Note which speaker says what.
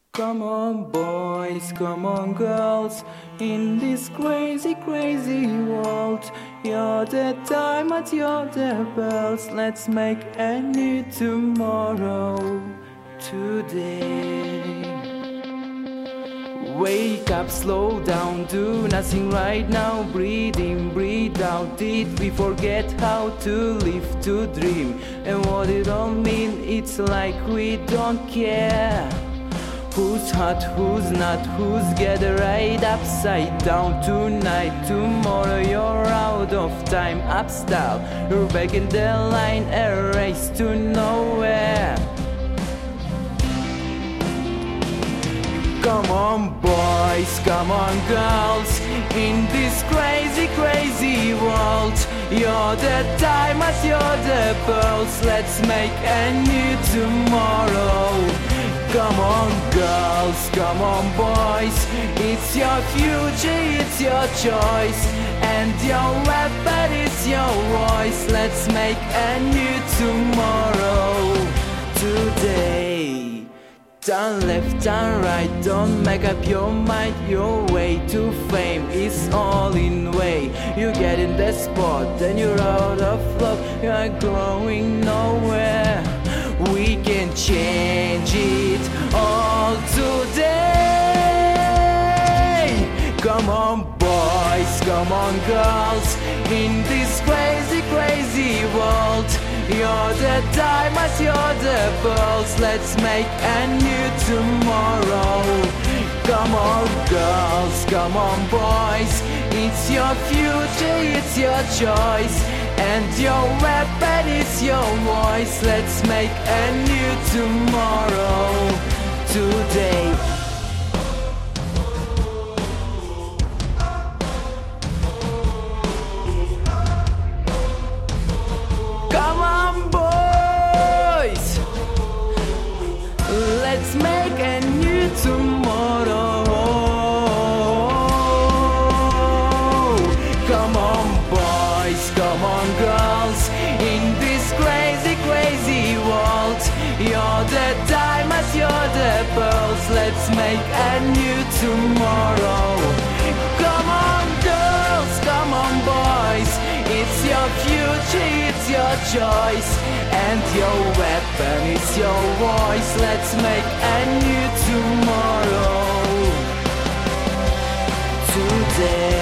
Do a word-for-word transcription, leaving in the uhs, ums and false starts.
Speaker 1: Come on, boys, come on, girls, in this crazy, crazy world. You're the diamonds, you're the pearls. Let's make a new tomorrow today. Wake up, slow down, do nothing right now. Breathe in, breathe out. Did we forget how to live, to dream? And what it all mean? It's like we don't care. Who's hot, who's not, who's gathered right upside down tonight. Tomorrow you're out of time, up style. You're back in the line, a race to nowhere. Come on, boys, come on, girls, in this crazy, crazy world. You're the diamonds, you're the pearls. Let's make a new tomorrow. Come on, girls, come on, boys. It's your future, it's your choice, and your weapon is your voice. Let's make a new tomorrow today. Turn left, turn right, don't make up your mind. Your way to fame is all in way. You get in the spot, then you're out of love. You're going nowhere. We can change it all today. Come on, boys, come on, girls, in this crazy, crazy world. You're the diamonds, you're the pearls. Let's make a new tomorrow. Come on, girls, come on, boys. It's your future, it's your choice, and your weapon is your voice. Let's make a new tomorrow today. Come on, boys, let's make a new tomorrow. Come on, boys, come on, girls, in this crazy, crazy world. You're the diamonds, you're the pearls. Let's make a new tomorrow. Come on, girls, come on, boys. It's your future, it's your choice, and your weapon is your voice. Let's make a new tomorrow today.